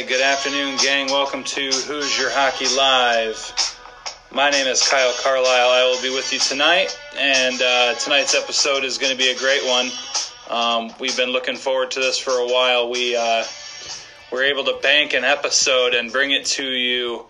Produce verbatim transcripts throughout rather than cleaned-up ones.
good afternoon, gang. Welcome to Hoosier Hockey Live. My name is Kyle Carlisle. I will be with you tonight, and uh, tonight's episode is going to be a great one. Um, we've been looking forward to this for a while. We uh, were able to bank an episode and bring it to you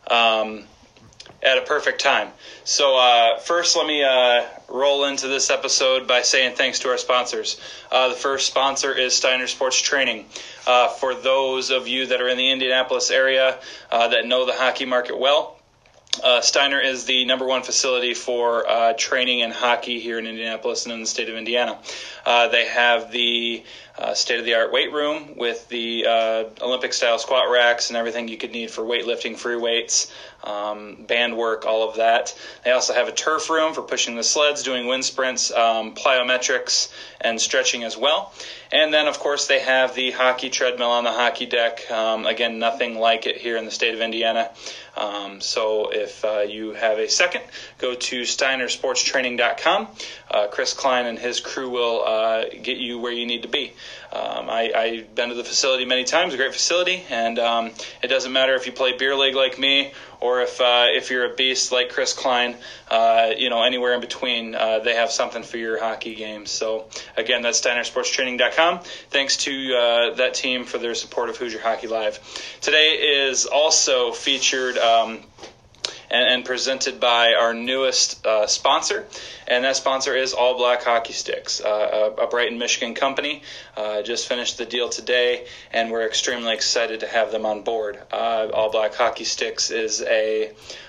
um, at a perfect time. So uh, first, let me uh, roll into this episode by saying thanks to our sponsors. Uh, the first sponsor is Steiner Sports Training. Uh, for those of you that are in the Indianapolis area uh, that know the hockey market well, uh, Steiner is the number one facility for uh, training in hockey here in Indianapolis and in the state of Indiana. Uh, they have the uh, state-of-the-art weight room with the uh, Olympic-style squat racks and everything you could need for weightlifting, free weights, um, band work, all of that. They also have a turf room for pushing the sleds, doing wind sprints, um, plyometrics, and stretching as well. And then, of course, they have the hockey treadmill on the hockey deck. Um, again, nothing like it here in the state of Indiana. Um, so if uh, you have a second, go to steiner sports training dot com. Uh, Chris Klein and his crew will uh, get you where you need to be. Um, I, I've been to the facility many times, a great facility, and um, it doesn't matter if you play beer league like me or if uh, if you're a beast like Chris Klein, uh, you know, anywhere in between, uh, they have something for your hockey games. So, again, that's steiner sports training dot com. Thanks to uh, that team for their support of Hoosier Hockey Live. Today is also featured um, and, and presented by our newest uh, sponsor, and that sponsor is All Black Hockey Sticks, uh, a, a Brighton, Michigan company. Uh, just finished the deal today, and we're extremely excited to have them on board. Uh, All Black Hockey Sticks is a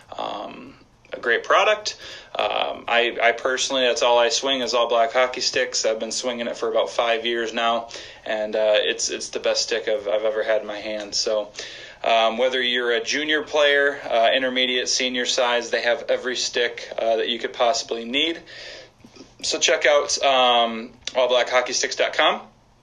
um, a great product. Um, I, I personally, that's all I swing is All Black Hockey Sticks. I've been swinging it for about five years now, and uh, it's it's the best stick I've, I've ever had in my hand. So um, whether you're a junior player, uh, intermediate, senior size, they have every stick uh, that you could possibly need. So check out um, all black hockey sticks dot com.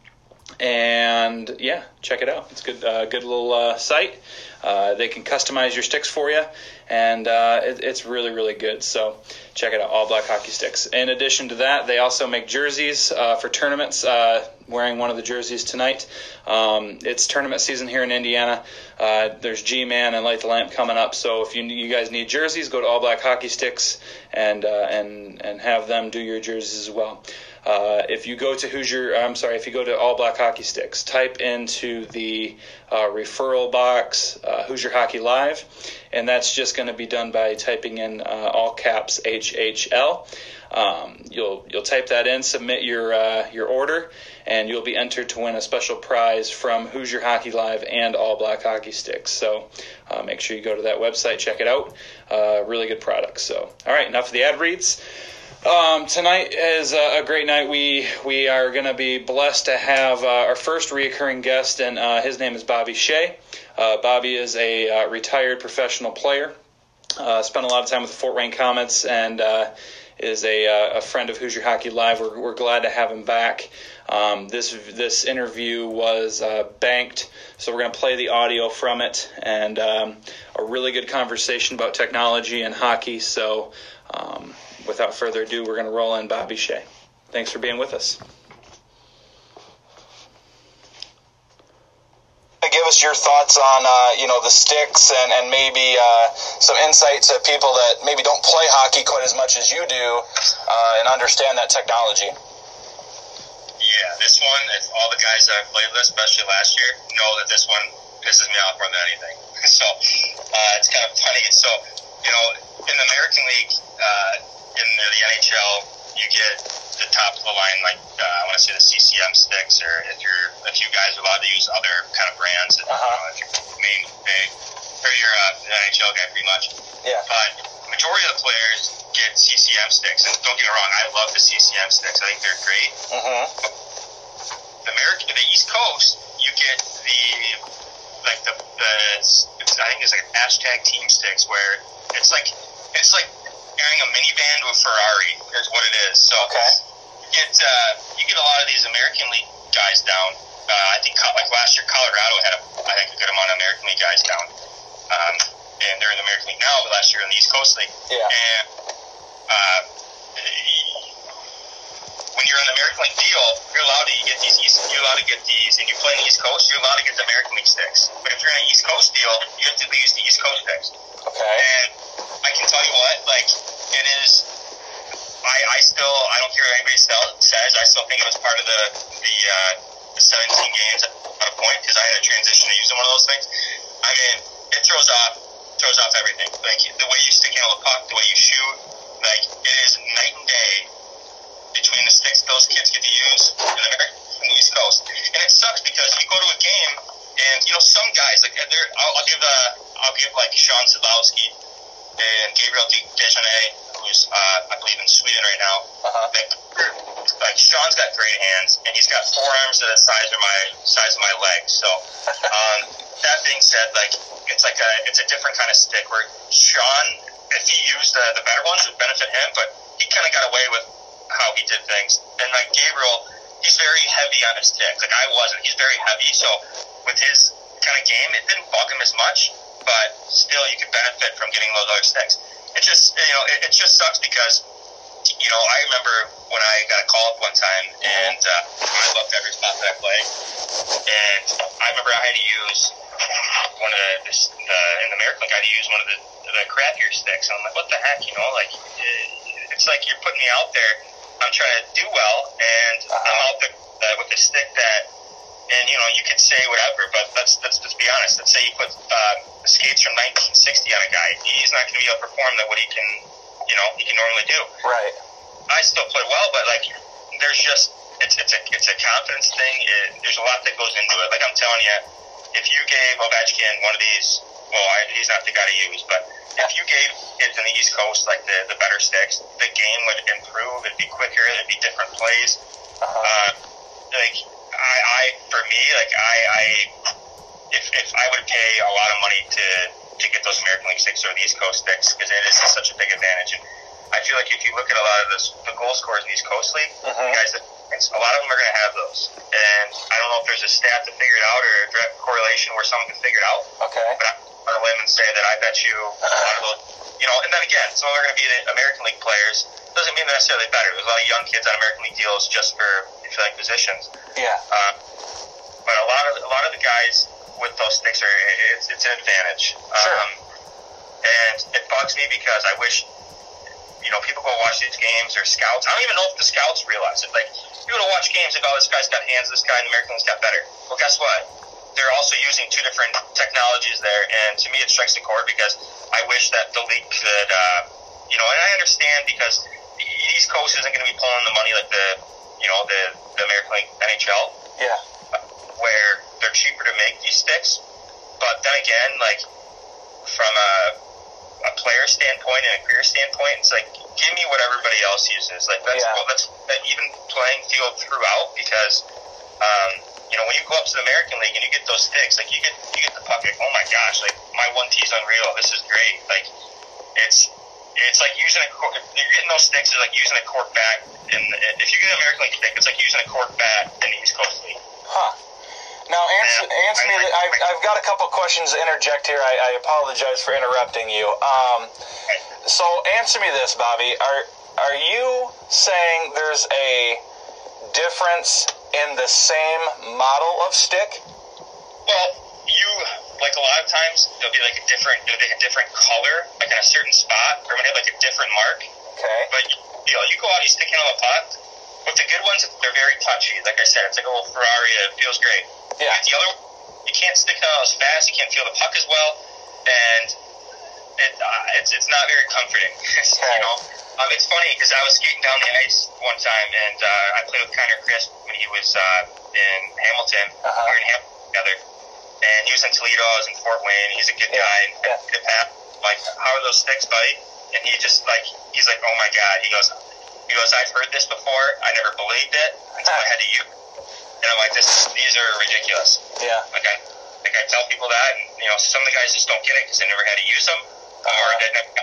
And yeah, check it out. It's a good, uh, good little uh, site. Uh, they can customize your sticks for you, and uh, it, it's really, really good. So check it out, All Black Hockey Sticks. In addition to that, they also make jerseys uh, for tournaments. Uh, wearing one of the jerseys tonight. Um, it's tournament season here in Indiana. Uh, there's G-Man and Light the Lamp coming up. So if you you guys need jerseys, go to All Black Hockey Sticks and uh, and and have them do your jerseys as well. Uh, if you go to Hoosier, I'm sorry, if you go to All Black Hockey Sticks, type into the uh, referral box uh, Hoosier Hockey Live, and that's just going to be done by typing in uh, all caps H H L. Um, you'll you'll type that in, submit your uh, your order, and you'll be entered to win a special prize from Hoosier Hockey Live and All Black Hockey Sticks. So uh, make sure you go to that website, check it out. Uh, really good product. So all right, enough of the ad reads. Um, tonight is a, a great night. We we are going to be blessed to have uh, our first reoccurring guest, and uh, his name is Bobby Shea. Uh, Bobby is a uh, retired professional player. Uh, spent a lot of time with the Fort Wayne Comets, and uh, is a, uh, a friend of Hoosier Hockey Live. We're, we're glad to have him back. Um, this this interview was uh, banked, so we're going to play the audio from it, and um, a really good conversation about technology and hockey. So um, without further ado, we're going to roll in Bobby Shea. Thanks for being with us. Give us your thoughts on, uh, you know, the sticks and, and maybe uh, some insight to people that maybe don't play hockey quite as much as you do uh, and understand that technology. Yeah, this one, if all the guys that I've played with, especially last year, know that this one pisses me off more than anything. So uh, it's kind of funny. So, you know, in the American League, uh, in the, the N H L, you get the top of the line, like uh, I want to say the C C M sticks, or if you're if you guys are allowed to use other kind of brands, uh-huh. you know, if you're main big, or you're uh, an N H L guy pretty much. Yeah. But majority of the players get C C M sticks, and don't get me wrong, I love the C C M sticks. I think they're great. Uh-huh. The American, the East Coast, you get the like the the it's, I think it's like hashtag team sticks, where it's like it's like carrying a minivan to a Ferrari is what it is. So okay. you get uh, you get a lot of these American League guys down. Uh, I think like last year Colorado had a, I think a good amount of American League guys down, um, and they're in the American League now. But last year in the East Coast League, yeah. and uh, when when you're on the American League deal, you're allowed to get these East, you're allowed to get these, and you play in the East Coast, you're allowed to get the American League sticks. But if you're on an East Coast deal, you have to use the East Coast sticks. Okay. And I can tell you what, like, it is, I, I still, I don't care what anybody says, I still think it was part of the, the, uh, the seventeen games at a point, because I had a transition to using one of those things. I mean, it throws off, throws off everything. Like, the way you stick handle the puck, the way you shoot, like, it is night and day between the sticks those kids get to use in the American East Coast. And it sucks because you go to a game and, you know, some guys, like, they're, I'll, I'll give, uh, I'll give, like, Sean Sadlowski and Gabriel Dejanay, who's, uh, I believe in Sweden right now. Uh-huh. Like, like, Sean's got great hands, and he's got forearms that are the size of my, size of my legs. So, um, that being said, like, it's like a, it's a different kind of stick where Sean, if he used the, the better ones, it would benefit him, but he kind of got away with how he did things. And like Gabriel, he's very heavy on his stick. Like I wasn't. He's very heavy, so with his kind of game, it didn't bug him as much, but still you could benefit from getting those other sticks. It just, you know, it, it just sucks because, you know, I remember when I got a call up one time, and uh, I loved every spot that I played, and I remember I had to use one of the, the, the in the American League, I had to use one of the, the crappier sticks, and I'm like, what the heck, you know, like, it's like you're putting me out there. I'm trying to do well, and uh-huh. I'm out there uh, with a stick that, and you know, you could say whatever, but let's let's just be honest. Let's say you put uh, the skates from nineteen sixty on a guy, he's not going to be able to perform that what he can, you know, he can normally do. Right. I still play well, but like, there's just it's it's a it's a confidence thing. It, there's a lot that goes into it. Like I'm telling you, if you gave Ovechkin one of these, well, I, he's not the guy to use, but if you gave kids in the East Coast like the, the better sticks, the game would improve. It'd be quicker. It'd be different plays. Uh-huh. Uh, like I, I, for me, like I, I, if if I would pay a lot of money to to get those American League sticks or the East Coast sticks, because it is such a big advantage. And I feel like if you look at a lot of this, the goal scorers in the East Coast League, uh-huh. the guys that a lot of them are going to have those. And I don't know if there's a stat to figure it out or a direct correlation where someone can figure it out. Okay. But I'm on a limb and say that I bet you a lot of those, you know, and then again, some of them are going to be the American League players. Doesn't mean they're necessarily better. There's a lot of young kids on American League deals just for filling positions. Yeah. Uh, but a lot of a lot of the guys with those sticks are it's it's an advantage. Sure. Um, and it bugs me because I wish, you know, people go watch these games or scouts. I don't even know if the scouts realize it. Like, you go to watch games and go, oh, this guy's got hands, this guy in the American League's got better. Well, guess what? They're also using two different technologies there, and to me it strikes a chord because I wish that the league could, uh, you know, and I understand because the East Coast isn't going to be pulling the money like the, you know, the, the American League N H L. Yeah. Where they're cheaper to make these sticks. But then again, like, from a, a player standpoint and a career standpoint, it's like, give me what everybody else uses. Like, that's, yeah. well, that's an even playing field throughout because, um, you know, when you go up to the American League and you get those sticks, like, you get you get the puck, like, oh my gosh, like, my one T's unreal, this is great. Like, it's it's like using a cork, if you're getting those sticks, it's like using a cork bat. In the, if you get an American League stick, it's like using a cork bat in the East Coast League. Huh. Now, answer, Yeah. answer me. I- I've, I've got a couple questions to interject here. I, I apologize for interrupting you. Um, so, answer me this, Bobby. Are are you saying there's a difference in the same model of stick? Well, you, like a lot of times, there'll be like a different, there'll be a different color, like in a certain spot, or when they have like a different mark. Okay. But, you know, you go out and you stick in on the puck. With the good ones, they're very touchy. Like I said, it's like a little Ferrari. It feels great. Yeah. But the other, you can't stick it out as fast. You can't feel the puck as well, and it uh, it's it's not very comforting. Okay. You know, um, it's funny because I was skating down the ice one time, and uh, I played with Connor Crisp when he was uh, in Hamilton. Uh-huh. We were in Hamilton together, and he was in Toledo. I was in Fort Wayne. He's a good Yeah. guy. And Yeah. good pat. Like, how are those sticks, buddy? And he just like he's like, oh my god. He goes. He goes, I've heard this before. I never believed it until I had to use it. And I'm like, this, these are ridiculous. Yeah. Like I, like I tell people that, and you know, some of the guys just don't get it because they never had to use them, or Uh-huh. they never.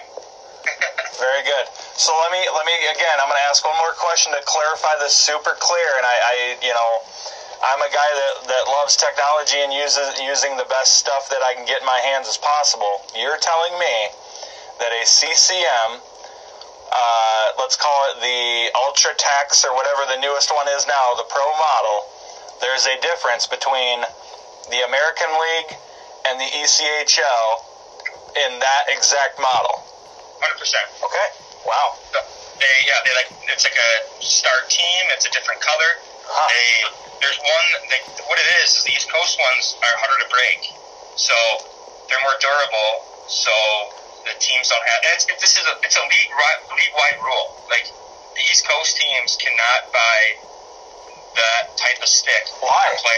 Very good. So let me let me again. I'm going to ask one more question to clarify this super clear. And I, I you know, I'm a guy that, that loves technology and uses using the best stuff that I can get in my hands as possible. You're telling me that a C C M uh, let's call it the Ultratex or whatever the newest one is now, the Pro model, there's a difference between the American League and the E C H L in that exact model. one hundred percent. Okay. Wow. So they, yeah, they like, it's like a star team. It's a different color. Huh. They, there's one, they, what it is, is the East Coast ones are harder to break. So they're more durable. So the teams don't have, and it's, it, this is a, it's a league, league-wide rule. Like, the East Coast teams cannot buy that type of stick. Why? Play,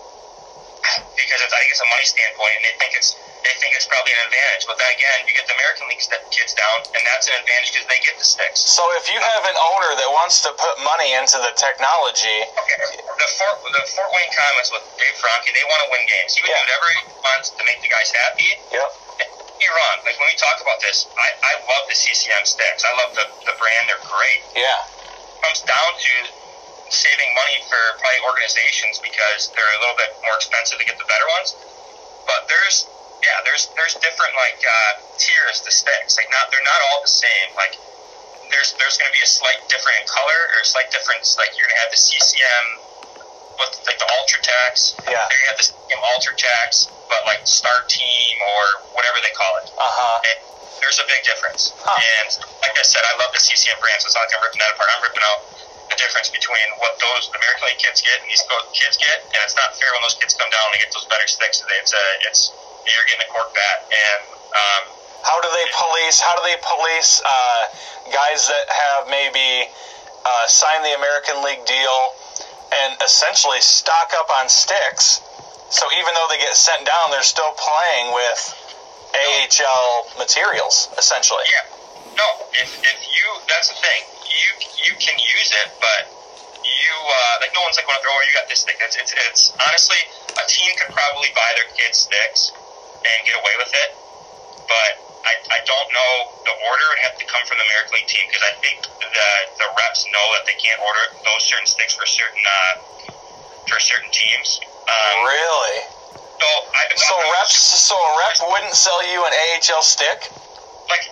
because it's, I think it's a money standpoint, and they think it's, they think it's probably an advantage. But then again, you get the American League kids down, and that's an advantage because they get the sticks. So if you have an owner that wants to put money into the technology... Okay, the Fort, the Fort Wayne Comets with Dave Franke, they want to win games. He would Yeah. do whatever he wants to make the guys happy. Yep. You're wrong. Like, when we talk about this, I, I love the C C M sticks. I love the, the brand. They're great. Yeah. It comes down to saving money for probably organizations because they're a little bit more expensive to get the better ones. But there's, yeah, there's there's different, like, uh, tiers to sticks. Like, not they're not all the same. Like, there's there's going to be a slight difference in color or a slight difference. Like, you're going to have the C C M with, like, the Ultratex. Yeah. There you have the C C M Ultratex, but, like, Star Team or whatever they call it. Uh-huh. And there's a big difference. Huh. And like I said, I love the C C M brand, so it's not like I'm ripping that apart. I'm ripping out the difference between what those American League kids get and these kids get, and it's not fair when those kids come down and they get those better sticks. It's a, it's you're getting a cork bat. And um, how do they police? How do they police uh, guys that have maybe uh, signed the American League deal and essentially stock up on sticks? So even though they get sent down, they're still playing with A H L materials, essentially. Yeah. No, if if you, that's the thing. You you can use it, but you uh, like no one's like going to throw. Oh, you got this stick. It's, it's it's honestly a team could probably buy their kids sticks and get away with it, but I, I don't know the order would have to come from the American League team because I think the the reps know that they can't order those certain sticks for certain uh, for certain teams. Um, Really? So I So I, reps, so a rep wouldn't sell you an A H L stick? like.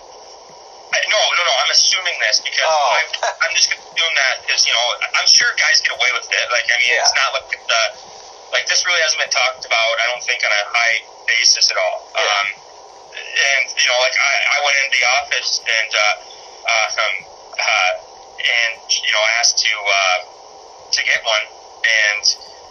I, no, no, no. I'm assuming this because Oh. I, I'm just doing that because you know I'm sure guys get away with it. Like I mean, Yeah. it's not like the like this really hasn't been talked about. I don't think on a high basis at all. Yeah. Um, and you know, like I, I went into the office and uh, uh, um, uh, and you know asked to uh, to get one, and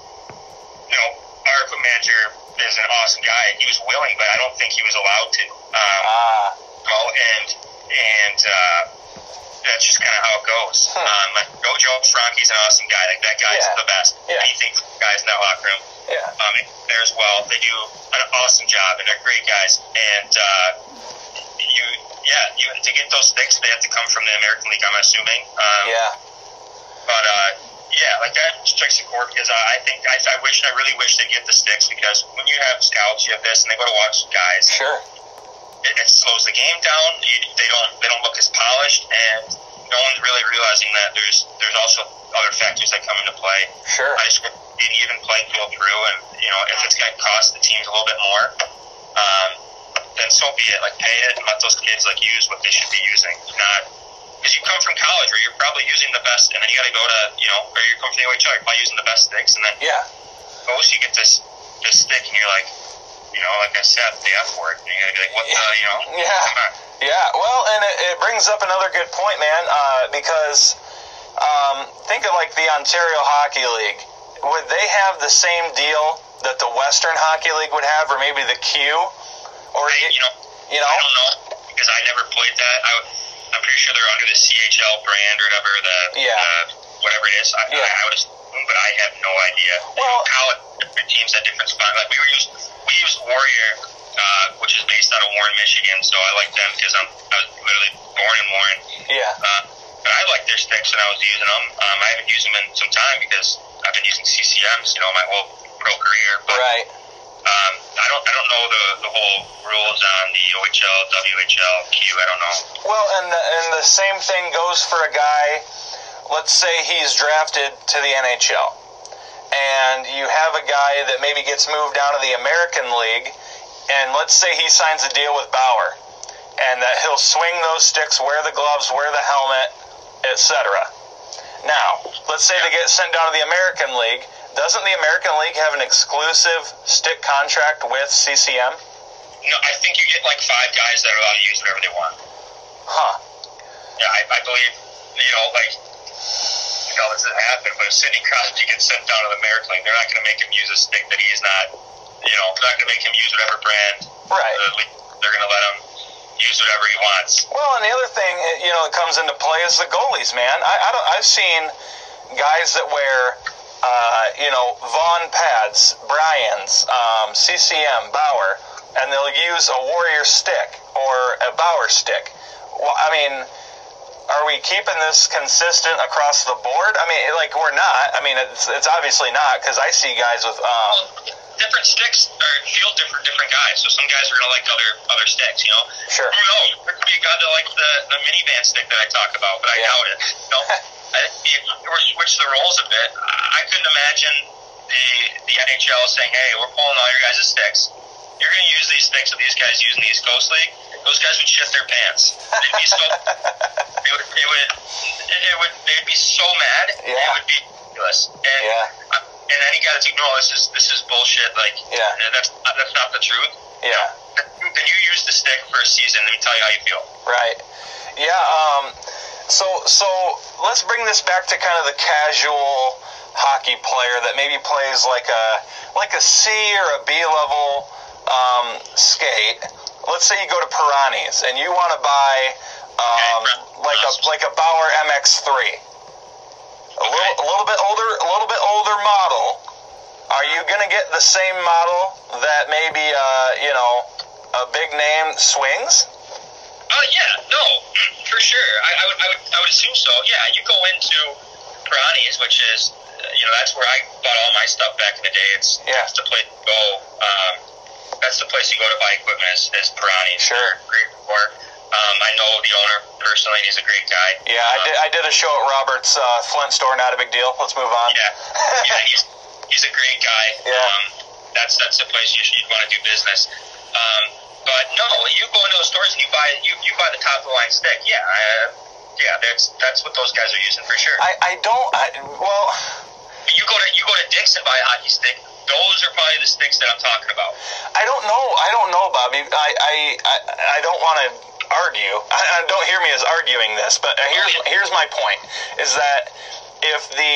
you know our equipment manager is an awesome guy. He was willing, but I don't think he was allowed to. Um, Ah. you know, and and uh, that's just kind of how it goes. Hmm. Um, like Joe Joe Franke's an awesome guy. Like that guy's Yeah. the best. Yeah. Anything for guys in that locker room. Yeah. Um, there as well. They do an awesome job, and they're great guys. And uh, you, yeah, you to get those sticks, they have to come from the American League. I'm assuming. Um, Yeah. But uh, yeah, like that strikes a chord because I, I think I, I wish I really wish they'd get the sticks because when you have scouts, you have this, and they go to watch guys. Sure. It, it slows the game down. You, they don't they don't look as polished, and no one's really realizing that there's there's also other factors that come into play. Sure. I just an even playing field through, and you know if it's going to cost the teams a little bit more, um, then so be it. Like pay it and let those kids like use what they should be using, not because you come from college where you're probably using the best, and then you got to go to you know or you come from the O H L, you're probably using the best sticks, and then Yeah. most you get this this stick, and you're like. You know, like I said, the F word. And you're going to be like, what the, you know? Yeah. Come on. Yeah, well, and it, it brings up another good point, man, uh, because um, think of like the Ontario Hockey League. Would they have the same deal that the Western Hockey League would have, or maybe the Q? Or I, you know, you know? I don't know because I never played that. I, I'm pretty sure they're under the C H L brand or whatever the Yeah. uh, whatever it is. I, Yeah. I, I would assume, but I have no idea. Well- you know, college different teams had different spots. Like we were used, we used Warrior, uh, which is based out of Warren, Michigan. So I like them because I'm I was literally born in Warren. Yeah. Uh, but I liked their sticks when I was using them. Um, I haven't used them in some time because I've been using C C Ms, you know, my whole pro career. But, Right. Um, I don't. I don't know the, the whole rules on the O H L, W H L, Q. I don't know. Well, and the, and the same thing goes for a guy. Let's say he's drafted to the N H L, and you have a guy that maybe gets moved down to the American League, and let's say he signs a deal with Bauer, and that he'll swing those sticks, wear the gloves, wear the helmet, et cetera. Now, let's say they get sent down to the American League. Doesn't the American League have an exclusive stick contract with C C M? No, I think you get like five guys that are allowed to use whatever they want. Huh. Yeah, I, I believe, you know, like, you know, this doesn't happen, but if Sidney Crosby gets sent down to the American League, they're not going to make him use a stick that he's not, you know, they're not going to make him use whatever brand. Right. The, they're going to let him use whatever he wants. Well, and the other thing, you know, that comes into play is the goalies, man. I, I don't, I've seen guys that wear, uh, you know, Vaughn pads, Bryans, um, C C M, Bauer, and they'll use a Warrior stick or a Bauer stick. Well, I mean, are we keeping this consistent across the board? I mean, like, we're not. I mean, it's, it's obviously not, because I see guys with... Um, well, different sticks are feel different different guys. So some guys are going to like other other sticks, you know? Sure. Who knows? There could be a guy that likes the, the minivan stick that I talk about, but I Yeah. doubt it. You know? I think we're switch the roles a bit. I couldn't imagine the the N H L saying, hey, we're pulling all your guys' sticks. You're going to use these sticks with these guys using the East Coast League. Those guys would shit their pants. They'd be so... It would, it would, it would, they'd be so mad. Yeah. It would be ridiculous. And, Yeah. and any guy that's like, no, this is this is bullshit. Like, Yeah. that's that's not the truth. yeah. Then you use the stick for a season. Let me tell you how you feel. Right. Yeah. Um, so so let's bring this back to kind of the casual hockey player that maybe plays like a like a C or a B level um, skate. Let's say you go to Pirani's and you want to buy um, like a like a Bauer M X three. A little a little bit older, a little bit older model. Are you gonna get the same model that maybe uh, you know a big name swings? Uh, yeah, no, for sure. I, I would I would I would assume so. Yeah, you go into Pirani's, which is uh, you know that's where I bought all my stuff back in the day. It's Yeah. that's the place to go. Um, that's the place you go to buy equipment is, is Pirani's. Sure. They're great for. Um, I know the owner personally, and he's a great guy. Yeah, I um, did. I did a show at Robert's uh, Flint store. Not a big deal. Let's move on. Yeah, yeah, he's he's a great guy. Yeah. Um, that's that's the place you should want to do business. Um, but no, you go into those stores and you buy you, you buy the top of the line stick. Yeah, uh, yeah, that's that's what those guys are using for sure. I, I don't. I, well, you go to you go to Dick's and buy a hockey stick. Those are probably the sticks that I'm talking about. I don't know. I don't know, Bobby. I I I, I don't want to argue. I, I don't hear me as arguing this, but here's here's my point: is that if the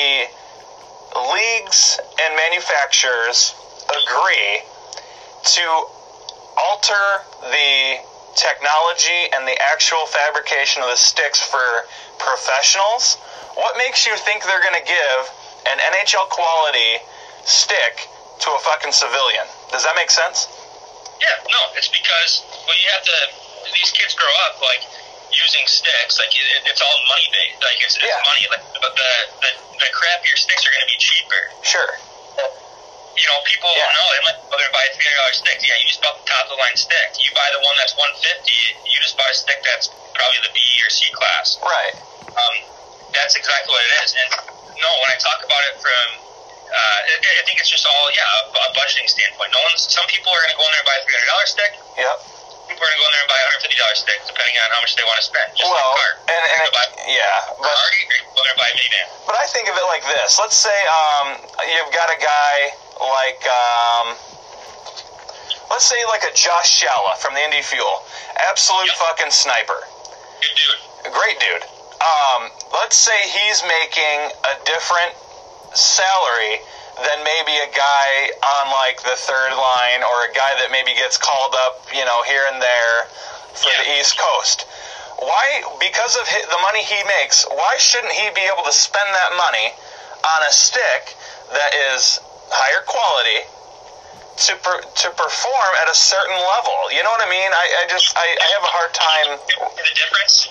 leagues and manufacturers agree to alter the technology and the actual fabrication of the sticks for professionals, what makes you think they're going to give an N H L quality stick to a fucking civilian? Does that make sense? Yeah, no, it's because well, you have to. These kids grow up like using sticks, like it, it's all money based. Like it's, it's Yeah. money. Like but the, the the crappier sticks are going to be cheaper. Sure. You know, people Yeah. know they might go there and buy a three hundred dollar stick. Yeah, you just bought the top of the line stick. You buy the one that's one fifty. You just buy a stick that's probably the B or C class. Right. Um, that's exactly what it is. And no, when I talk about it from, uh, I I think it's just all yeah, a, a budgeting standpoint. No one's. Some people are going to go in there and buy a three hundred dollar stick. Yep. People are going to go in there and buy a one hundred fifty dollar stick, depending on how much they want to spend. Just Well, like a car. and, and You're it, going to buy yeah, a but Ferrari, or you're going to buy a minivan. but I think of it like this. Let's say um you've got a guy like um let's say like a Josh Shalla from the Indy Fuel, absolute Yep. fucking sniper, Good dude. a great dude. Um, let's say he's making a different salary than maybe a guy on like the third line or a guy that maybe gets called up, you know, here and there for Yeah. the East Coast. Why, because of hi the money he makes, why shouldn't he be able to spend that money on a stick that is higher quality to per, to perform at a certain level? You know what I mean? I, I just, I, I have a hard time. The difference?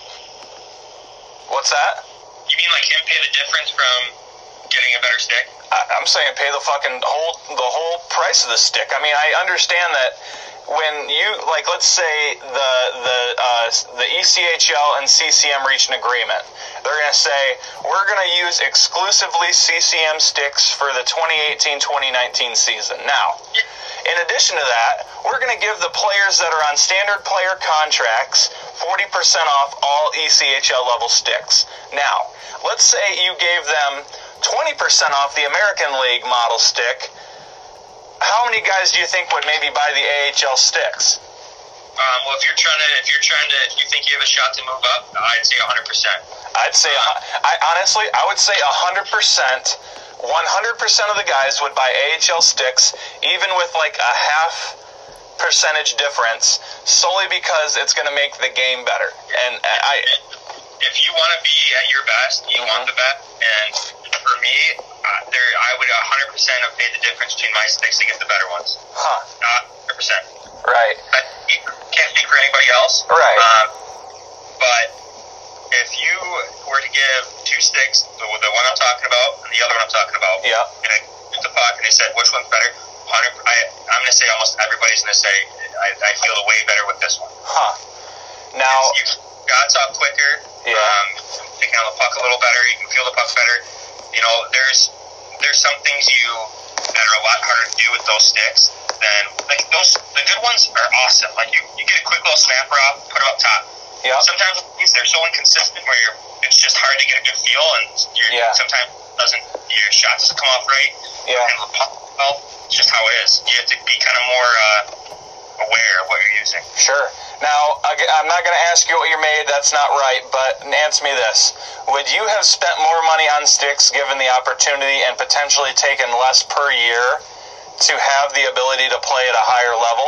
What's that? You mean like him pay the difference from getting a better stick? I, I'm saying pay the fucking whole the whole price of the stick. I mean, I understand that when you like, let's say the the uh, the E C H L and C C M reach an agreement, they're gonna say we're gonna use exclusively C C M sticks for the twenty eighteen twenty nineteen season. Now, in addition to that, we're gonna give the players that are on standard player contracts forty percent off all E C H L level sticks. Now, let's say you gave them twenty percent off the American League model stick. How many guys do you think would maybe buy the A H L sticks? Um, well, if you're trying to, if you're trying to, if you think you have a shot to move up, I'd say one hundred percent. I'd say, I honestly, I would say one hundred percent. one hundred percent of the guys would buy A H L sticks, even with like a half percentage difference, solely because it's going to make the game better. And I, if you want to be at your best, you mm-hmm. want the best. And for me, uh, there, I would one hundred percent have paid the difference between my sticks to get the better ones. Huh? Uh, one hundred percent. Right. I can't speak for anybody else. Right. Um, but if you were to give two sticks, the, the one I'm talking about and the other one I'm talking about, yeah, and I took the puck and they said which one's better, I, I'm going to say almost everybody's going to say I, I feel way better with this one. Huh. Now, you shots off quicker. Yeah. Um, taking on the puck a little better. You can feel the puck better. You know, there's there's some things you that are a lot harder to do with those sticks than like those. The good ones are awesome. Like you, you get a quick little snapper off, put it up top. Yeah. Sometimes they're so inconsistent where you're, it's just hard to get a good feel, and you're, yeah. sometimes doesn't your shot doesn't come off right. Yeah. And the puck, well, it's just how it is. You have to be kind of more uh, aware of what you're using. Sure. Now, I'm not going to ask you what you made. That's not right. But answer me this: would you have spent more money on sticks given the opportunity and potentially taken less per year to have the ability to play at a higher level?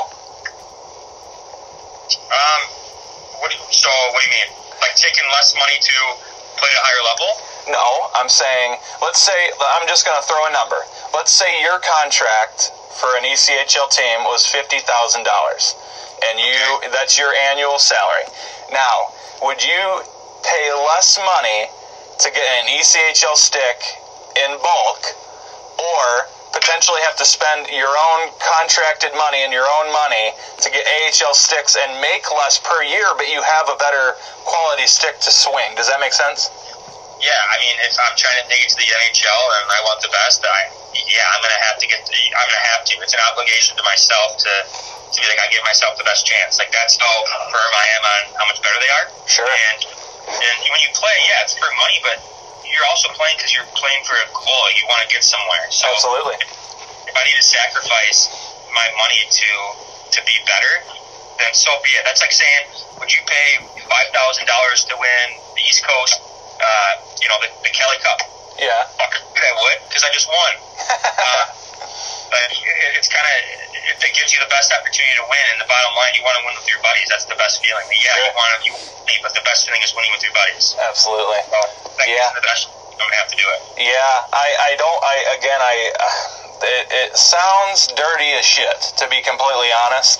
Um. What do you, so what do you mean? Like taking less money to play at a higher level? No, I'm saying, let's say, I'm just going to throw a number. Let's say your contract for an E C H L team was fifty thousand dollars, and you that's your annual salary. Now, would you pay less money to get an E C H L stick in bulk, or potentially have to spend your own contracted money and your own money to get A H L sticks and make less per year, but you have a better quality stick to swing? Does that make sense? Yeah, I mean, if I'm trying to take it to the N H L and I want the best, I yeah, I'm gonna have to get. The, I'm gonna have to. It's an obligation to myself to to be like, I give myself the best chance. Like that's how firm I am on how much better they are. Sure. And and when you play, yeah, it's for money, but you're also playing because you're playing for a goal. You want to get somewhere. So absolutely. If, if I need to sacrifice my money to to be better, then so be it. That's like saying, would you pay five thousand dollars to win the East Coast, uh, you know, the, the Kelly Cup? Yeah. I would, because I just won. uh, but it, it's kind of, if it gives you the best opportunity to win, and the bottom line, you want to win with your buddies. That's the best feeling. Yeah, sure. you want to, you win, but the best feeling is winning with your buddies. Absolutely. So that yeah. gives the best. I'm gonna have to do it. Yeah, I, I don't. I again, I. Uh, it, it sounds dirty as shit, to be completely honest.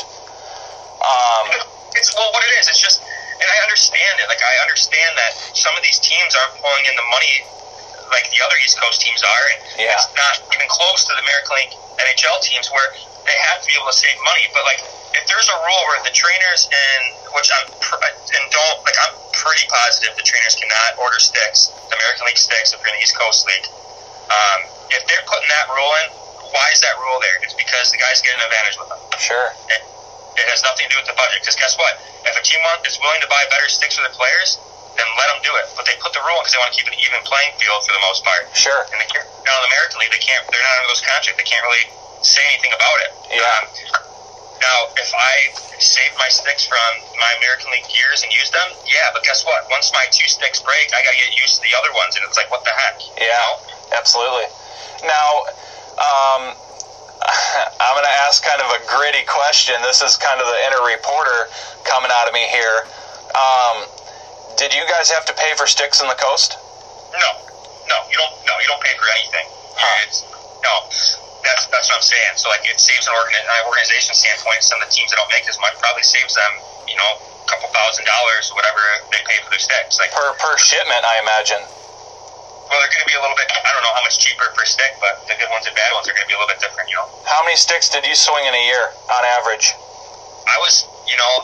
Um, it's well, what it is. It's just, and I understand it. Like I understand that some of these teams aren't pulling in the money like the other East Coast teams are, and yeah. it's not even close to the American League N H L teams where they have to be able to save money. But like, if there's a rule where the trainers in which I'm pr- and don't like, I'm pretty positive the trainers cannot order sticks, the American League sticks, if you're in the East Coast League. Um, if they're putting that rule in, why is that rule there? It's because the guys get an advantage with them. Sure. And it has nothing to do with the budget. Because guess what? If a team is willing to buy better sticks for their players, then let them do it. But they put the rule because they want to keep an even playing field for the most part. Sure. And they can't, now in the American League, they can't. They're not under those contracts. They can't really say anything about it. Yeah. Um, now, if I saved my sticks from my American League years and used them, yeah. But guess what? Once my two sticks break, I got to get used to the other ones, and it's like, what the heck? Yeah. You know? Absolutely. Now, um, I'm going to ask kind of a gritty question. This is kind of the inner reporter coming out of me here. Um, Did you guys have to pay for sticks in the coast? No, no, you don't. No, you don't pay for anything. Huh. It's, no, that's that's what I'm saying. So like, it saves an organ, uh, organization standpoint. Some of the teams that don't make as much probably saves them, you know, a couple thousand dollars, whatever they pay for their sticks. Like per per shipment, I imagine. Well, they're going to be a little bit. I don't know how much cheaper per stick, but the good ones and bad ones are going to be a little bit different. You know. How many sticks did you swing in a year on average? I was, you know,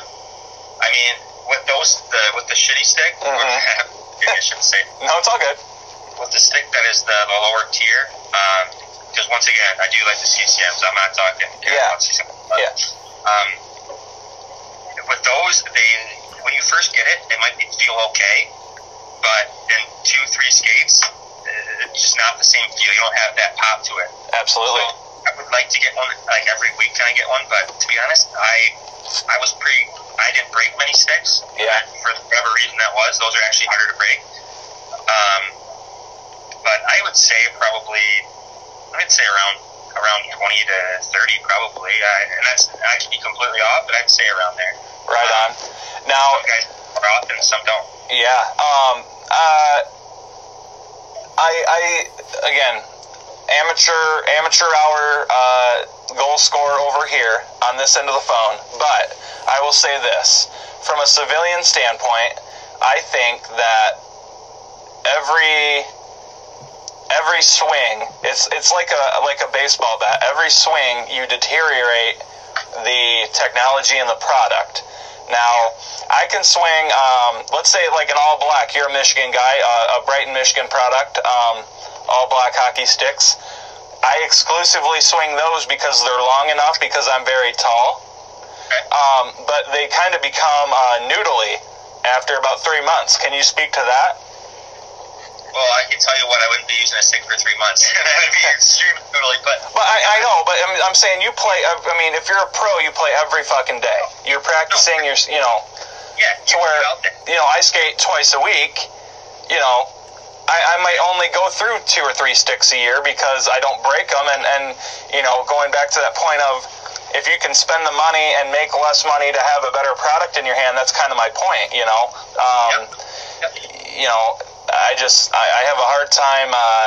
I mean. With those, the with the shitty stick, mm-hmm. maybe I shouldn't say. No, it's all good. With the stick that is the, the lower tier, because um, once again, I do like the C C Ms. I'm not talking. Yeah. C C Ms, but, yeah. Um, with those, they when you first get it, it might be, feel okay, but in two, three skates, it's just not the same feel. You don't have that pop to it. Absolutely. So I would like to get one, like every week can I get one, but to be honest, I I was pretty, I didn't break many sticks. Yeah. For whatever reason that was, those are actually harder to break. Um, but I would say probably, I'd say around around twenty to thirty probably, uh, and that's, I could be completely off, but I'd say around there. Right on. Now, some guys are often, some don't. Yeah. Um, uh, I, I, again, amateur, amateur hour, uh, goal scorer over here on this end of the phone, but I will say this. From a civilian standpoint, I think that every... Every swing, it's it's like a like a baseball bat. Every swing, you deteriorate the technology and the product. Now, I can swing, um, let's say like an all black. You're a Michigan guy, uh, a Brighton, Michigan product, um, all black hockey sticks. I exclusively swing those because they're long enough, because I'm very tall. Um, but they kind of become uh, noodly after about three months. Can you speak to that? Well, I can tell you what, I wouldn't be using a stick for three months. That would be extremely noodly, but... But I, I know, but I'm, I'm saying you play, I mean, if you're a pro, you play every fucking day. You're practicing, no. you're, you know... Yeah, to where, you know, I skate twice a week, you know, I, I might only go through two or three sticks a year because I don't break them, and, and, you know, going back to that point of, if you can spend the money and make less money to have a better product in your hand, that's kind of my point, you know? Um, yep. Yep. You know... I just, I, I have a hard time, uh,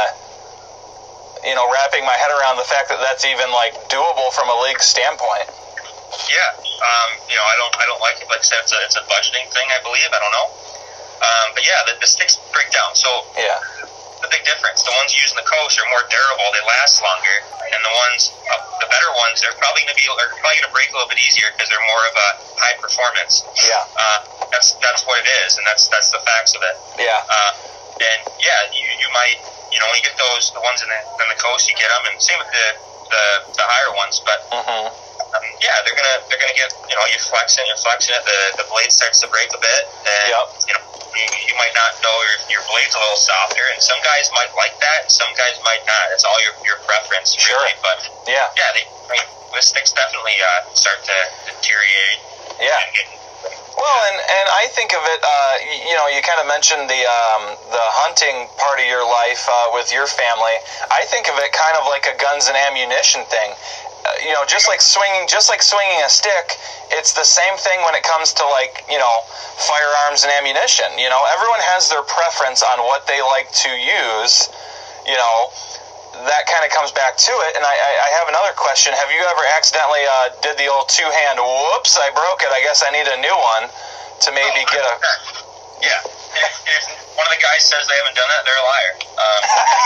you know, wrapping my head around the fact that that's even, like, doable from a league standpoint. Yeah, um, you know, I don't, I don't like it. Like I said, it's a, it's a budgeting thing, I believe. I don't know. Um, but yeah, the, the sticks break down. So yeah, the big difference. The ones you use in the coast are more durable. They last longer, and the ones, uh, the better ones, they're probably going to be, are probably going to break a little bit easier because they're more of a high performance. Yeah. Uh, that's that's what it is, and that's that's the facts of it. Yeah. Uh, and yeah, you you might, you know, when you get those, the ones in the, in the coast, you get them, and same with the the, the higher ones, but. Mm-hmm. Um, yeah, they're gonna they're gonna get, you know, you flex it, you're flexing it, the the blade starts to break a bit, and yep. you know you, you might not know your your blade's a little softer, and some guys might like that, and some guys might not. It's all your your preference, sure. really. But yeah, yeah, they, I mean, the sticks definitely uh, start to deteriorate. Yeah. And get, well, and, and I think of it, uh, you, you know, you kind of mentioned the um, the hunting part of your life uh, with your family. I think of it kind of like a guns and ammunition thing. Uh, you know, just like swinging, just like swinging a stick, it's the same thing when it comes to, like, you know, firearms and ammunition. You know, everyone has their preference on what they like to use. You know, that kind of comes back to it. And I, I, I have another question. Have you ever accidentally uh, did the old two-hand, whoops, I broke it, I guess I need a new one to maybe oh, get a... Yeah. If, if one of the guys says they haven't done it, they're a liar. Um,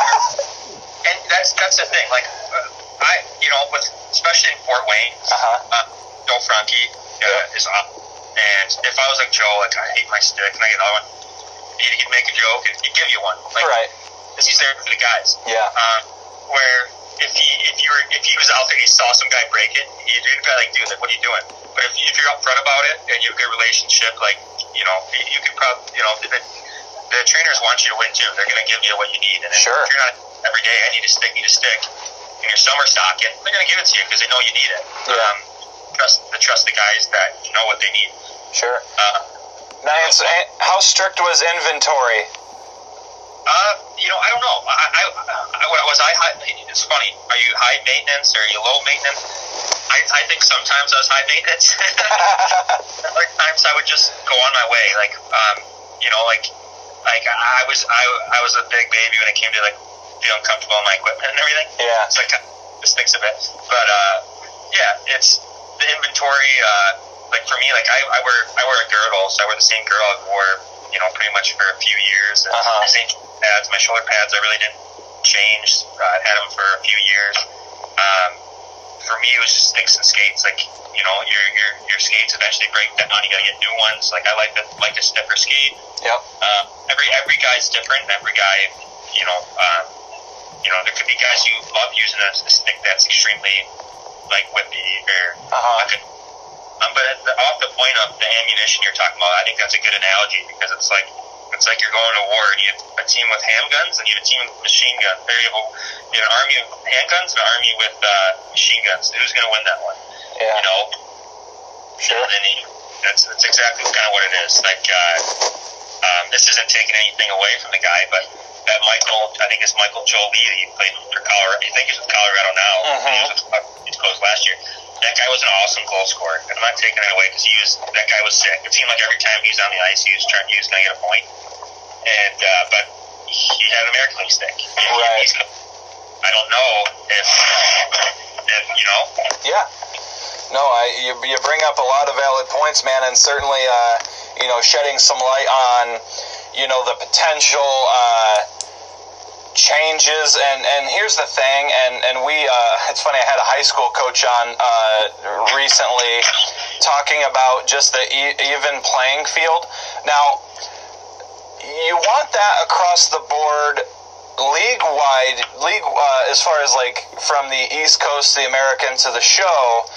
and that's that's the thing. Like, uh, I, you know, with, especially in Fort Wayne, uh-huh. uh, Joe Franke uh, yeah. is up. And if I was like Joe, like, I hate my stick, and I get another one, he'd, he'd make a joke, and he'd give you one. Like, right. Because he's there for the guys. Yeah. Um, where if he if you were if he was out there and he saw some guy break it, he'd be like, dude, like, what are you doing? But if, if you're upfront about it and you have a good relationship, like, you know, you could probably, you know, the, the trainers want you to win too. They're going to give you what you need. And sure. if you're not every day, I need a stick, need a stick, and you're summer stocking, they're going to give it to you because they know you need it. Yeah. Um, trust the trust the guys that know what they need. Sure. Uh, now, uh, how strict was inventory? Uh, you know, I don't know. I, I, I was I high, it's funny. Are you high maintenance or are you low maintenance? I, I think sometimes I was high maintenance. Other times I would just go on my way. Like, um, you know, like, like I was, I, I was a big baby when it came to, like, feeling comfortable in my equipment and everything. Yeah. So it kind of sticks a bit. But, uh, yeah, it's the inventory. Uh, like for me, like I, I wear, I wear a girdle, so I wear the same girdle I wore, you know, pretty much for a few years. And uh-huh. the same pads, my shoulder pads, I really didn't change. Uh, I've had them for a few years. Um, for me, it was just sticks and skates. Like, you know, your your your skates eventually break down. You gotta get new ones. Like I like the like the stiffer skate. Yep. Uh, every every guy's different. Every guy, you know, um, you know, there could be guys who love using a, a stick that's extremely like whippy or uh-huh. like a, Um, but at the, off the point of the ammunition you're talking about, I think that's a good analogy because it's like it's like you're going to war and you have a team with handguns and you have a team with machine guns. There you have, a, you have an army with handguns and an army with uh, machine guns. Who's going to win that one? Yeah. You know. Sure. And then he, that's that's exactly kind of what it is. Like uh, um, this isn't taking anything away from the guy, but that Michael, I think it's Michael Jolie. He played for Colorado. I think he's with Colorado now. Mm-hmm. He was with East Coast last year. That guy was an awesome goal scorer, and I'm not taking it away because he was that guy was sick. It seemed like every time he was on the ice, he was trying, he was going to get a point. And uh, but he had an American League stick. And right. He's, I don't know if, if you know. Yeah. No, I you you bring up a lot of valid points, man, and certainly uh, you know shedding some light on you know the potential. Uh, changes and and here's the thing and and we uh it's funny I had a high school coach on uh recently talking about just the e- even playing field. Now you want that across the board league wide league uh, as far as like from the East Coast, the American to the show,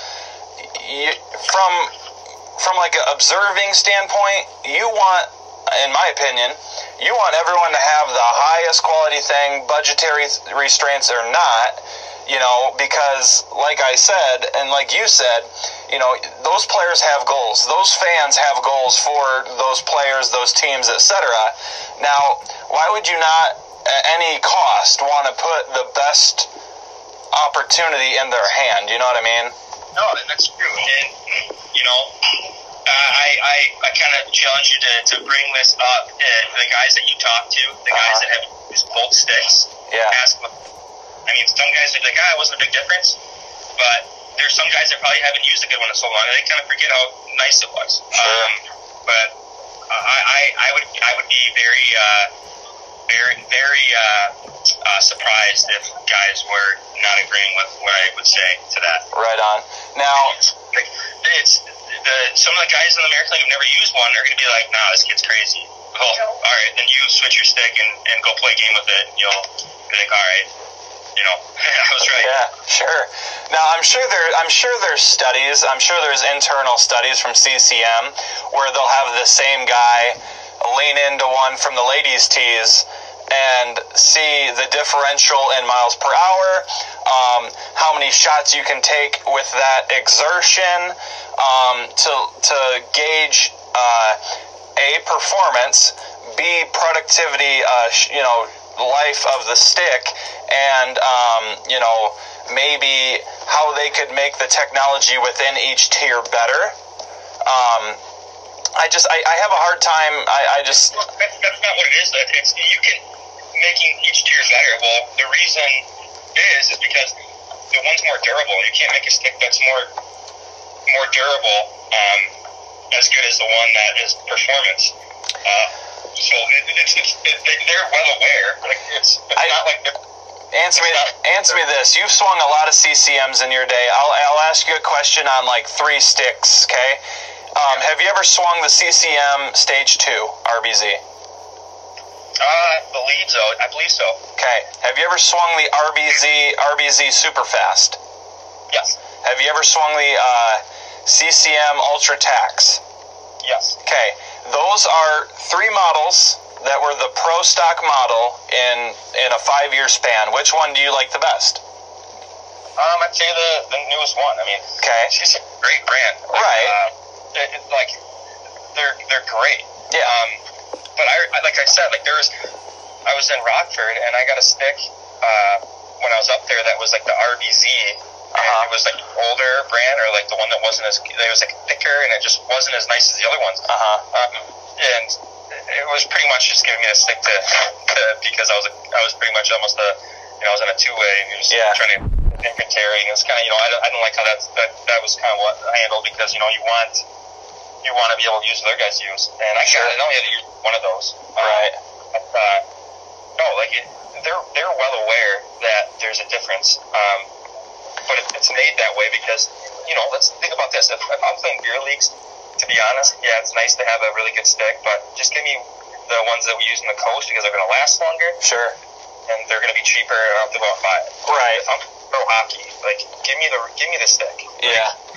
you, from from like an observing standpoint, you want, in my opinion, you want everyone to have the highest quality thing, budgetary restraints or not, you know, because like I said, and like you said, you know, those players have goals. Those fans have goals for those players, those teams, et cetera. Now, why would you not, at any cost, want to put the best opportunity in their hand? You know what I mean? No, that's true. And, you know, Uh, I, I, I kind of challenge you to, to bring this up. Uh, the guys that you talk to, the guys uh-huh. that have used both sticks, yeah. ask them. I mean, some guys are like, ah, it wasn't a big difference. But there's some guys that probably haven't used a good one in so long, and they kind of forget how nice it was. Sure. Um, but I, I, I would I would be very, uh, very, very uh, uh, surprised if guys were not agreeing with what I would say to that. Right on. Now, it's, like, it's the some of the guys in the American League who've never used one are going to be like, nah, this kid's crazy. Well, all right, then you switch your stick and, and go play a game with it. You'll be like, all right, you know, I was right. Yeah, sure. Now, I'm sure there, I'm sure there's studies. I'm sure there's internal studies from C C M where they'll have the same guy lean into one from the ladies' tees and see the differential in miles per hour, um, how many shots you can take with that exertion, um, to to gauge uh, a performance, b productivity, uh, sh- you know, life of the stick, and um, you know, maybe how they could make the technology within each tier better. Um, I just I, I have a hard time. I, I just that's, that's not what it is. It's you can making each tier better. Well, the reason is is because the one's more durable. You can't make a stick that's more more durable um, as good as the one that is performance. Uh, so it, it's, it's it, they're well aware. Like it's, it's I, not like they're, answer me not, answer me this. You've swung a lot of C C Ms in your day. I'll I'll ask you a question on like three sticks. Okay. Um, have you ever swung the C C M Stage Two R B Z? Uh, I believe so. I believe so. Okay. Have you ever swung the R B Z R B Z Superfast? Yes. Have you ever swung the uh, C C M Ultra Tax? Yes. Okay. Those are three models that were the pro stock model in in a five year span. Which one do you like the best? Um, I'd say the the newest one. I mean, okay, it's a great brand. Like, right. Uh, it, it, like they're they're great. Yeah. Um, but I, I like I said, like there was, I was in Rockford and I got a stick uh, when I was up there that was like the R B Z. And uh-huh. It was like older brand, or like the one that wasn't as, it was like thicker, and it just wasn't as nice as the other ones. Uh-huh. Um, and it was pretty much just giving me a stick to, to because I was a, I was pretty much almost a, you know, I was in a two way, and just yeah. trying to inventory, and it's kind of, you know, I don't, I don't like how that's, that that was kind of what I handled, because you know you want you want to be able to use what other guys use, and I sure. can't, I only had to use one of those. Right. Um, but, uh, no, like it, they're they're well aware that there's a difference. Um, But it, it's made that way because, you know, let's think about this. If, if I'm playing beer leagues, to be honest, yeah, it's nice to have a really good stick, but just give me the ones that we use in the coast because they're going to last longer. Sure. And they're going to be cheaper, and I don't have to go out and buy it. Right. If I'm pro hockey, like, give me the give me the stick. Yeah.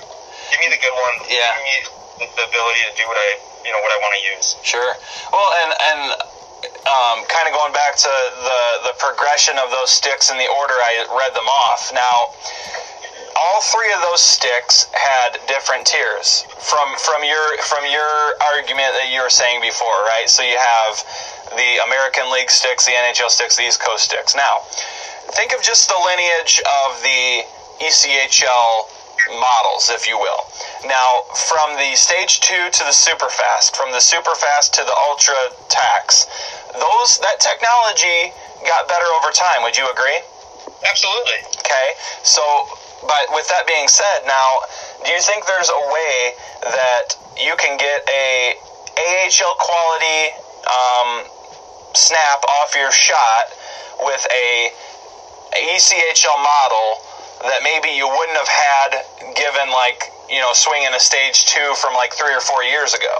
give me the good one. Yeah. Give me the, the ability to do what I, you know, what I want to use. Sure. Well, and and um, kind of going back to the the progression of those sticks in the order I read them off. Now, all three of those sticks had different tiers from from your from your argument that you were saying before, right? So you have the American League sticks, the N H L sticks, the East Coast sticks. Now, think of just the lineage of the E C H L models, if you will. Now, from the Stage two to the Superfast, from the Superfast to the Ultra Tax, those that technology got better over time. Would you agree? Absolutely. Okay, so, but with that being said, now, do you think there's a way that you can get a A H L quality um, snap off your shot with a E C H L model that maybe you wouldn't have had given, like, you know, swinging a Stage two from like three or four years ago?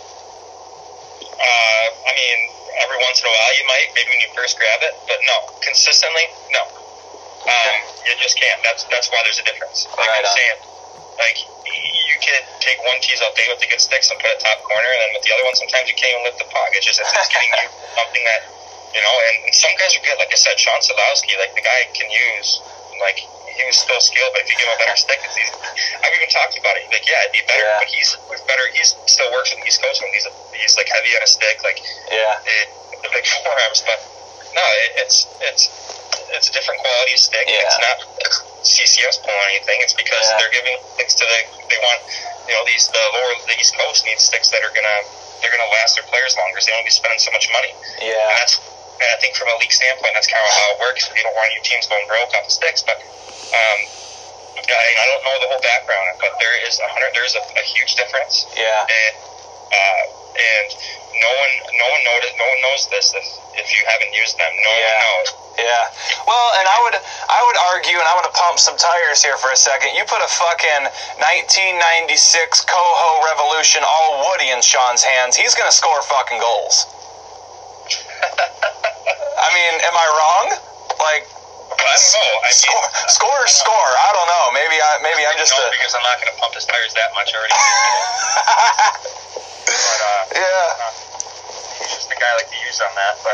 Uh, I mean, every once in a while you might, maybe when you first grab it, but no, consistently, no. Um, you just can't. That's that's why there's a difference. Like Right I'm on. saying, like you could take one tease all day with the good sticks and put it top corner, and then with the other one, sometimes you can't even lift the puck. It's just it's, it's getting you something that, you know. And, and some guys are good. Like I said, Sean Sadowski, like the guy can use, like he was still skilled, but if you give him a better stick, it's easy. I've even talked about it. Like yeah, it'd be better, Yeah. but he's better. He's still works with the East Coast when he's a, he's like heavy on a stick, like Yeah. it, the big forearms, but no, it, it's it's it's a different quality stick. Yeah. It's not C C S pulling anything. It's because Yeah. they're giving sticks to the they want you know these the lower the East Coast needs sticks that are gonna they're gonna last their players longer. So they don't be spending so much money. And Yeah. that's and I think from a league standpoint, that's kind of how it works. You don't want your teams going broke off the sticks, but um, I, I don't know the whole background, but there is a hundred there's a, a huge difference. Yeah. And uh, and no one no one knows no one knows this if if you haven't used them. No Yeah. one knows. Yeah. Well, and I would I would argue, and I'm going to pump some tires here for a second. You put a fucking nineteen ninety-six Coho Revolution all Woody in Sean's hands, he's going to score fucking goals. I mean, am I wrong? Like, I don't know. I mean, score, score, score. I don't know. Maybe I maybe I'm just no, a because I'm not going to pump his tires that much already. But uh, yeah. uh, he's just the guy I like to use on that. But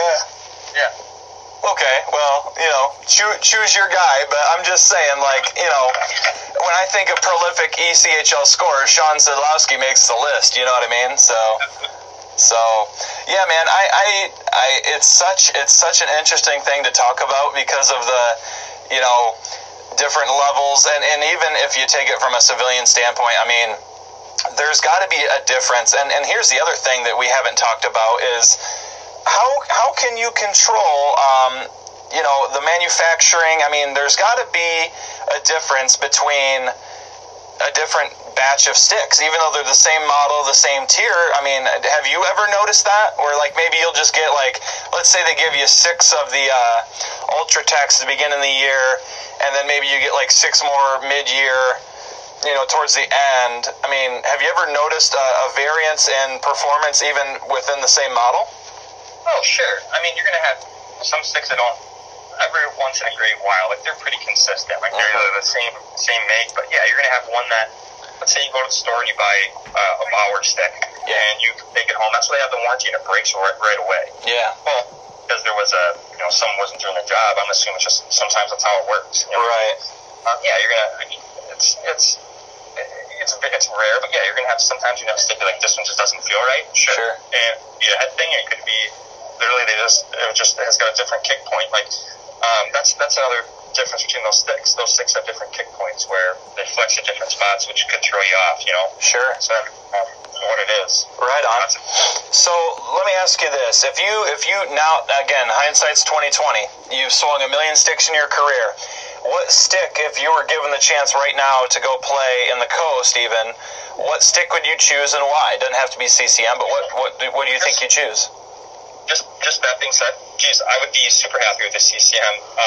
Yeah. yeah. Okay, well, you know, choose, choose your guy, but I'm just saying, like, you know, when I think of prolific E C H L scorers, Sean Sadowski makes the list, you know what I mean? So, so, yeah, man, I, I, I, it's such, it's such an interesting thing to talk about because of the, you know, different levels, and, and even if you take it from a civilian standpoint, I mean, there's got to be a difference, and, and here's the other thing that we haven't talked about is, How how can you control, um, you know, the manufacturing? I mean, there's got to be a difference between a different batch of sticks, even though they're the same model, the same tier. I mean, have you ever noticed that? Where, like, maybe you'll just get, like, let's say they give you six of the uh, Ultratex at the beginning of the year, and then maybe you get, like, six more mid-year, you know, towards the end. I mean, have you ever noticed a, a variance in performance even within the same model? Oh, sure. I mean, you're going to have some sticks that don't, every once in a great while, like, they're pretty consistent. Like, they're Mhm. the same same make, but yeah, you're going to have one that, let's say you go to the store and you buy uh, a Bauer stick, Yeah. and you take it home. That's why they have the warranty, and it breaks right, right away. Yeah. Well, because there was a, you know, someone wasn't doing their job, I'm assuming just sometimes that's how it works. You know? Right. Um, yeah, you're going to, I mean, it's, it's, it's a bit, it's rare, but yeah, you're going to have, sometimes you have a stick like this one just doesn't feel right. Sure. Sure. And be a head thing, it could be, literally, they just it just has got a different kick point. Like um, that's that's another difference between those sticks. Those sticks have different kick points where they flex at different spots, which could throw you off. You know. Sure. So um, what it is. Right on. So let me ask you this: if you if you now again hindsight's twenty twenty, you've swung a million sticks in your career. What stick, if you were given the chance right now to go play in the coast, even, what stick would you choose and why? It doesn't have to be C C M, but what what do, what do you think you choose? Just, just that being said, geez, I would be super happy with the C C M, uh,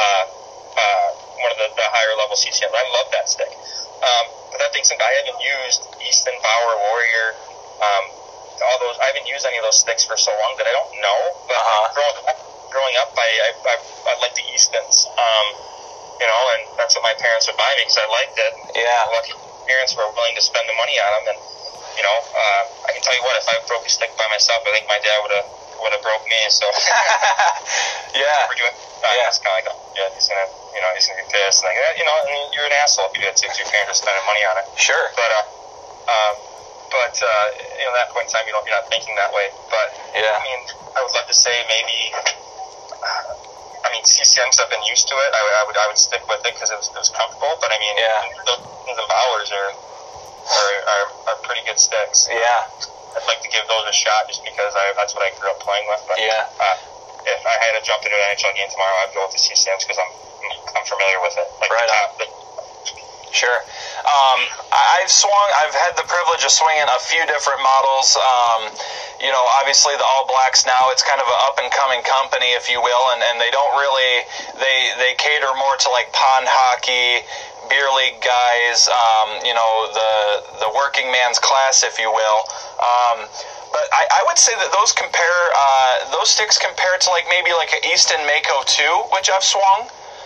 uh, one of the, the higher level C C Ms. I love that stick. Um, but that being said, I haven't used Easton, Bauer, Warrior, um, all those. I haven't used any of those sticks for so long that I don't know. But Uh-huh. growing up, growing up, I, I, I, I liked the Eastons, um, you know, and that's what my parents would buy me because I liked it. Yeah. Lucky, parents were willing to spend the money on them, then, you know, uh, I can tell you what, if I broke a stick by myself, I think my dad would have would have broke me. So yeah, we're doing. Uh, yeah, it's kind of like, oh, yeah, he's gonna, you know, he's gonna be pissed. Like, you know, I mean, you're an asshole if you do that too, because your parents are spending money on it. Sure. But, uh, um, but uh, you know, at that point in time, you don't, you're not thinking that way. But yeah, I mean, I would love to say maybe. Uh, I mean, C C Ms, I've been used to it. I, I would, I would stick with it because it was, it was comfortable. But I mean, yeah, the, the Bowers are, are, are, are pretty good sticks. Yeah. I'd like to give those a shot just because I, that's what I grew up playing with. But, yeah. Uh, if I had to jump into an N H L game tomorrow, I'd go with the C C Ms because I'm I'm familiar with it. Like right the on. top, the, Sure. Um, I've swung, I've had the privilege of swinging a few different models. Um, you know, obviously the All Blacks now, it's kind of an up-and-coming company, if you will, and, and they don't really, they, they cater more to like pond hockey, beer league guys, um, you know, the, the working man's class, if you will. Um, but I, I would say that those compare, uh, those sticks compare to like maybe like an Easton Mako two, which I've swung.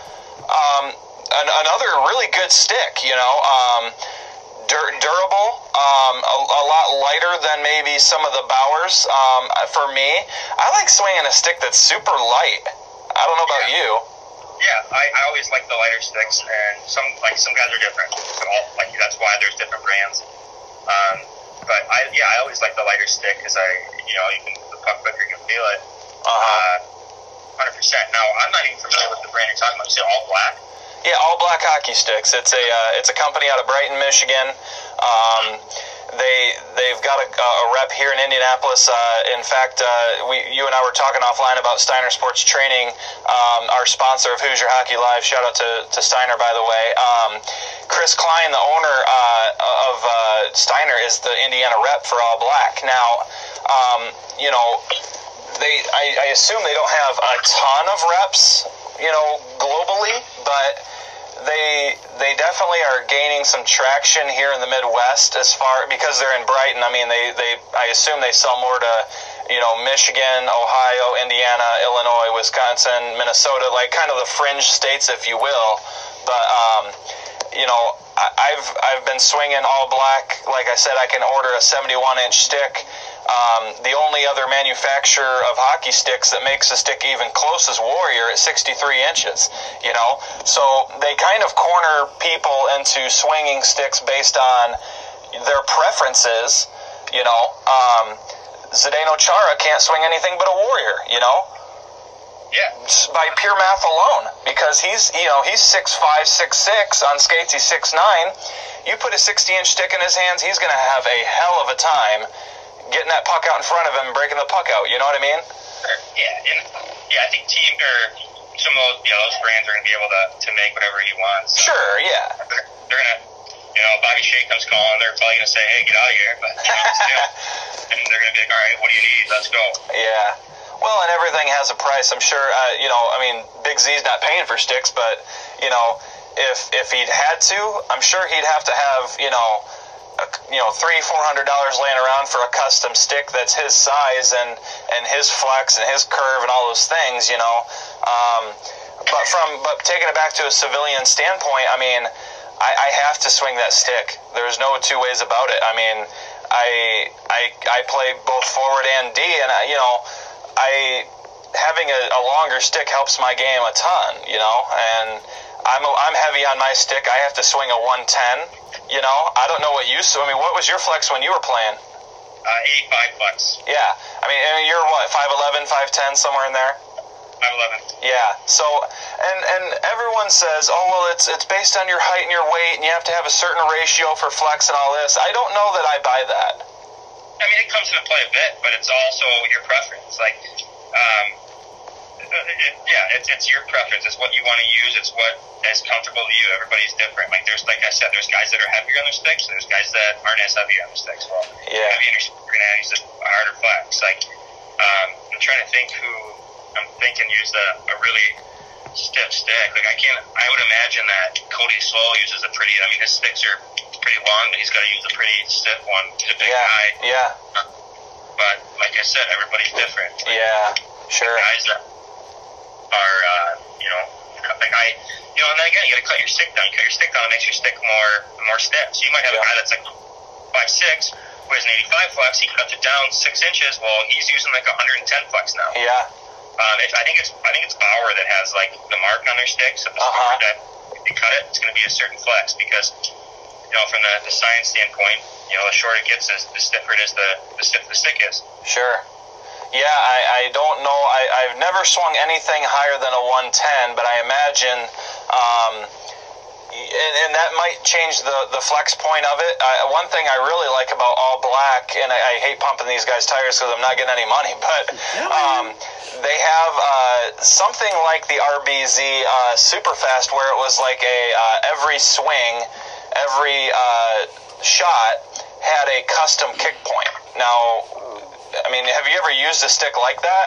Um, An, another really good stick, you know, um, dur- durable, um, a, a lot lighter than maybe some of the Bowers. Um, for me, I like swinging a stick that's super light. I don't know about yeah. you. Yeah, I, I always like the lighter sticks, and some like some guys are different. So all, like that's why there's different brands. Um, but I yeah, I always like the lighter stick because I you know you can the puck quicker, you can feel it. Uh-huh. one hundred percent. Now I'm not even familiar with the brand you're talking about. You say All Black? Yeah, All Black Hockey Sticks. It's a uh, it's a company out of Brighton, Michigan. Um, they they've got a, a rep here in Indianapolis. Uh, in fact, uh, we you and I were talking offline about Steiner Sports Training, um, our sponsor of Hoosier Hockey Live. Shout out to, to Steiner, by the way. Um, Chris Klein, the owner uh, of uh, Steiner, is the Indiana rep for All Black. Now, um, you know, they I, I assume they don't have a ton of reps, you know, globally, but they they definitely are gaining some traction here in the Midwest as far because they're in Brighton. I mean, they, they I assume they sell more to, you know, Michigan, Ohio, Indiana, Illinois, Wisconsin, Minnesota, like kind of the fringe states, if you will. But um, you know, I, I've I've been swinging All Black. Like I said, I can order a seventy-one inch stick. Um, the only other manufacturer of hockey sticks that makes a stick even close is Warrior at sixty-three inches, you know. So they kind of corner people into swinging sticks based on their preferences, you know. Um, Zdeno Chara can't swing anything but a Warrior, you know. Yeah. By pure math alone, because he's, you know, he's six five, six six on skates. He's six nine. You put a sixty inch stick in his hands, he's going to have a hell of a time getting that puck out in front of him and breaking the puck out. You know what I mean? Sure. Yeah, and yeah, I think team or some of those, yeah, those brands are going to be able to, to make whatever he wants. So sure. Yeah. They're, they're going to, you know, Bobby Shea comes calling, they're probably going to say, "Hey, get out of here!" But you know, still, and they're going to be like, "All right, what do you need? Let's go." Yeah. Well, and everything has a price. I'm sure. Uh, you know, I mean, Big Z's not paying for sticks, but you know, if if he'd had to, I'm sure he'd have to have, you know, a, you know, three, four hundred dollars laying around for a custom stick that's his size and and his flex and his curve and all those things, you know. Um, but from but taking it back to a civilian standpoint, I mean, I, I have to swing that stick. There's no two ways about it. I mean, I I I play both forward and D, and I, you know, I having a, a longer stick helps my game a ton, you know, and I'm a, I'm heavy on my stick. I have to swing a one ten. You know, I don't know what you. I mean, what was your flex when you were playing? Uh, eighty-five flex. Yeah, I mean, I mean you're what, five eleven, five ten, somewhere in there. five eleven. Yeah. So, and and everyone says, oh well, it's it's based on your height and your weight, and you have to have a certain ratio for flex and all this. I don't know that I buy that. I mean, it comes into play a bit, but it's also your preference. Like, um, it, yeah, it's it's your preference. It's what you want to use. It's what is comfortable to you. Everybody's different. Like there's, like I said, there's guys that are heavier on their sticks. And there's guys that aren't as heavy on their sticks. Well, yeah, heavy on your stick, you're gonna use a harder flex. Like, um, I'm trying to think who I'm thinking used a, a really stiff stick. Like I can't. I would imagine that Cody Slow uses a pretty. I mean, his sticks are pretty long, but he's got to use a pretty stiff one. He's a big yeah, guy. Yeah. But like I said, everybody's different. Like, yeah. Sure. Guys that are, uh, you know, cut, like I, you know, and then again, you got to cut your stick down. You cut your stick down, it makes your stick more more stiff. So you might have yeah. a guy that's like five six, who has an eighty-five flex. He cuts it down six inches. Well, he's using like one hundred ten flex now. Yeah. Um, if, I think it's I think it's Bauer that has like the mark on their stick. So the uh-huh. that if you cut it, it's going to be a certain flex because you know from the, the science standpoint, you know, the shorter it gets, is the stiffer it is, the the stiffer the stick is. Sure. Yeah, I, I don't know. I, I've never swung anything higher than a one ten, but I imagine, um, and, and that might change the, the flex point of it. I, one thing I really like about All Black, and I, I hate pumping these guys' tires because I'm not getting any money, but um, they have uh, something like the R B Z uh, Superfast where it was like a uh, every swing, every uh, shot had a custom kick point. Now, I mean, have you ever used a stick like that?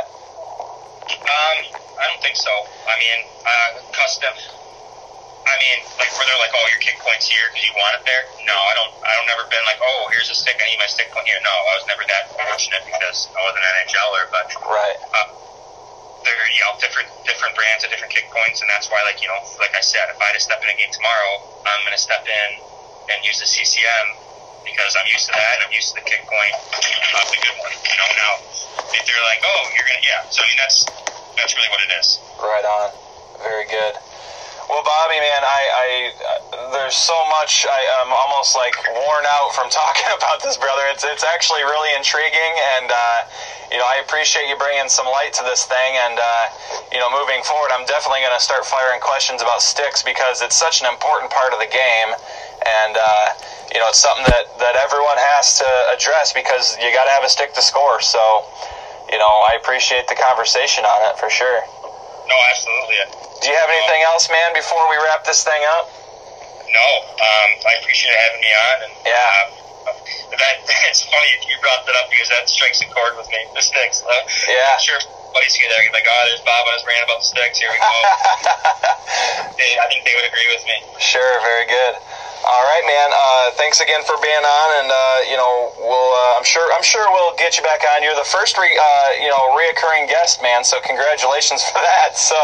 Um, I don't think so. I mean, uh, custom. I mean, like where they're like, oh, your kick point's here because you want it there. No, I don't. I don't never been like, oh, here's a stick. I need my stick point here. No, I was never that fortunate because I wasn't an N H L er. But right. Uh, they're you know different different brands at different kick points, and that's why like you know like I said, if I had to step in a game tomorrow, I'm gonna step in and use the C C M. Because I'm used to that, and I'm used to the kick point, uh, the good one. You know, now if they're like, oh, you're gonna, yeah. So I mean, that's that's really what it is. Right on. Very good. Well, Bobby, man, I, I uh, there's so much. I, I'm almost like worn out from talking about this, brother. It's it's actually really intriguing, and uh, you know, I appreciate you bringing some light to this thing. And uh, you know, moving forward, I'm definitely going to start firing questions about sticks because it's such an important part of the game, and. Uh, You know, it's something that, that everyone has to address because you got to have a stick to score. So, you know, I appreciate the conversation on it for sure. No, absolutely. Do you have anything else, man, before we wrap this thing up? No, um, I appreciate having me on. And, yeah. Uh, that, it's funny you brought that up because that strikes a chord with me, the sticks. Uh, yeah. I'm sure buddies here that are like, oh, there's Bob on his rant about the sticks. Here we go. they, I think they would agree with me. Sure, very good. All right, man. Uh, thanks again for being on, and uh, you know, we'll. Uh, I'm sure. I'm sure we'll get you back on. You're the first, re, uh, you know, reoccurring guest, man. So congratulations for that. So,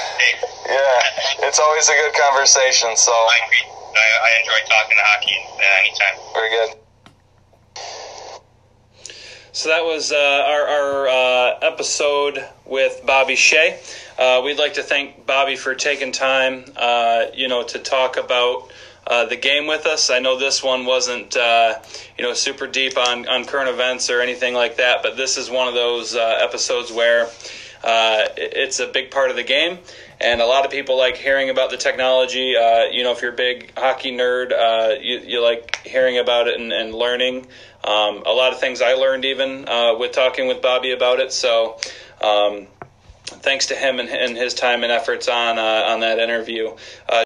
yeah, it's always a good conversation. So, I agree. I, I enjoy talking to hockey uh, anytime. Very good. So that was uh, our, our uh, episode with Bobby Shea. Uh, we'd like to thank Bobby for taking time, uh, you know, to talk about. Uh, the game with us. I know this one wasn't, uh, you know, super deep on, on current events or anything like that, but this is one of those uh, episodes where uh, it's a big part of the game, and a lot of people like hearing about the technology. Uh, you know, if you're a big hockey nerd, uh, you, you like hearing about it and, and learning. Um, a lot of things I learned even uh, with talking with Bobby about it, so um, thanks to him and, and his time and efforts on uh, on that interview. Uh,